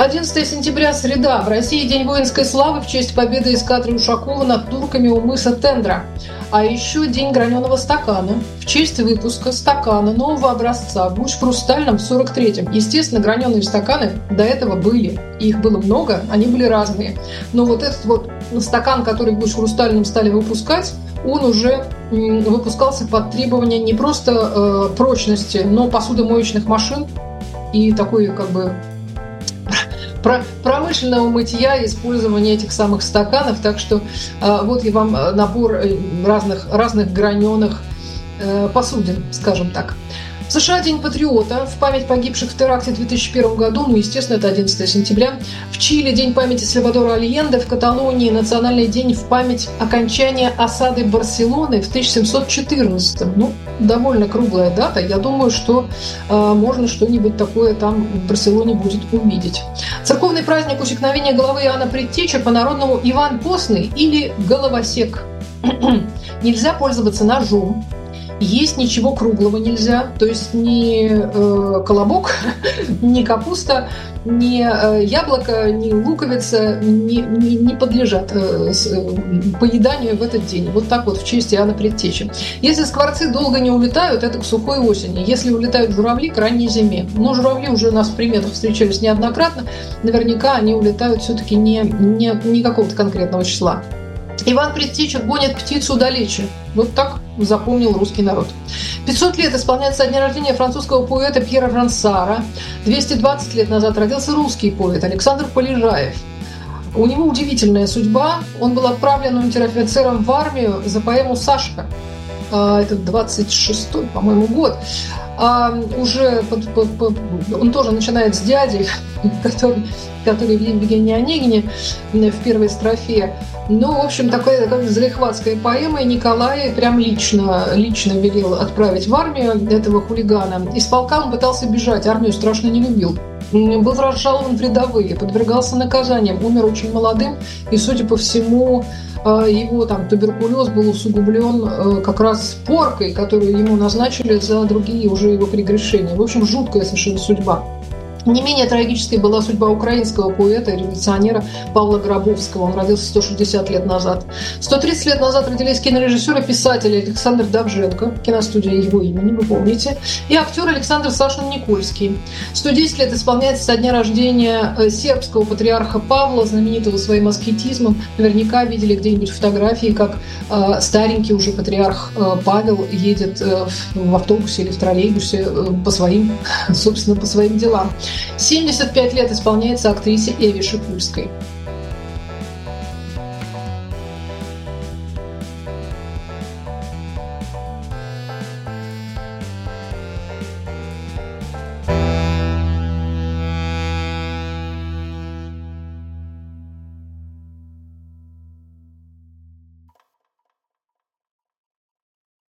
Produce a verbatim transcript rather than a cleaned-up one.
одиннадцатое сентября, среда. В России День воинской славы в честь победы эскадры Ушакова над турками у мыса Тендра. А еще День граненого стакана в честь выпуска стакана нового образца «Гусь в хрустальном» в сорок третьем. Естественно, граненые стаканы до этого были. Их было много, они были разные. Но вот этот вот стакан, который «Гусь в хрустальном» стали выпускать, он уже выпускался под требования не просто э, прочности, но посудомоечных машин и такой как бы промышленного мытья и использования этих самых стаканов. Так что э, вот я вам набор разных, разных граненых э, посудин, скажем так. В США День патриота в память погибших в теракте в две тысячи первом году, ну, естественно, это одиннадцатое сентября. В Чили День памяти Сальвадора Альенде, в Каталонии Национальный день в память окончания осады Барселоны в тысяча семьсот четырнадцатом. Ну, довольно круглая дата. Я думаю, что э, можно что-нибудь такое там в Барселоне будет увидеть. Церковный праздник усекновения головы Иоанна Предтечи, по-народному Иван Постный или Головосек. Нельзя пользоваться ножом. Есть ничего круглого нельзя, то есть ни э, колобок, ни капуста, ни э, яблоко, ни луковица не, не, не подлежат э, с, э, поеданию в этот день. Вот так вот в честь Иоанна Предтечи. Если скворцы долго не улетают, это к сухой осени. Если улетают журавли, к ранней зиме. Но журавли уже у нас в приметах встречались неоднократно. Наверняка они улетают все-таки не, не, не какого-то конкретного числа. Иван Предтеча гонит птицу далече. Вот так запомнил русский народ. пятьсот лет исполняется со дня рождения французского поэта Пьера Рансара. двести двадцать лет назад родился русский поэт Александр Полежаев. У него удивительная судьба. Он был отправлен унтер-офицером в армию за поэму «Сашка». Это двадцать шестой, по-моему, год. А уже под, под, под, он тоже начинает с дяди, который, который в Евгении Онегине в первой строфе. Ну, в общем, такая, такая залихватская поэма. И Николай прям лично, лично велел отправить в армию этого хулигана. Из полка он пытался бежать, армию страшно не любил. Был разжалован в рядовые, подвергался наказаниям, умер очень молодым. И, судя по всему, его там туберкулез был усугублен как раз поркой, которую ему назначили за другие уже его прегрешения. В общем, жуткая совершенно судьба. Не менее трагической была судьба украинского поэта и революционера Павла Гробовского. Он родился сто шестьдесят лет назад. сто тридцать лет назад родились кинорежиссер и писатель Александр Довженко, киностудия его имени, вы помните, и актер Александр Сашин Никольский. сто десять лет исполняется со дня рождения сербского патриарха Павла, знаменитого своим аскетизмом. Наверняка видели где-нибудь фотографии, как э, старенький уже патриарх э, Павел едет э, в автобусе или в троллейбусе э, по своим, собственно, по своим делам. семьдесят пять лет исполняется актрисе Эве Шипульской.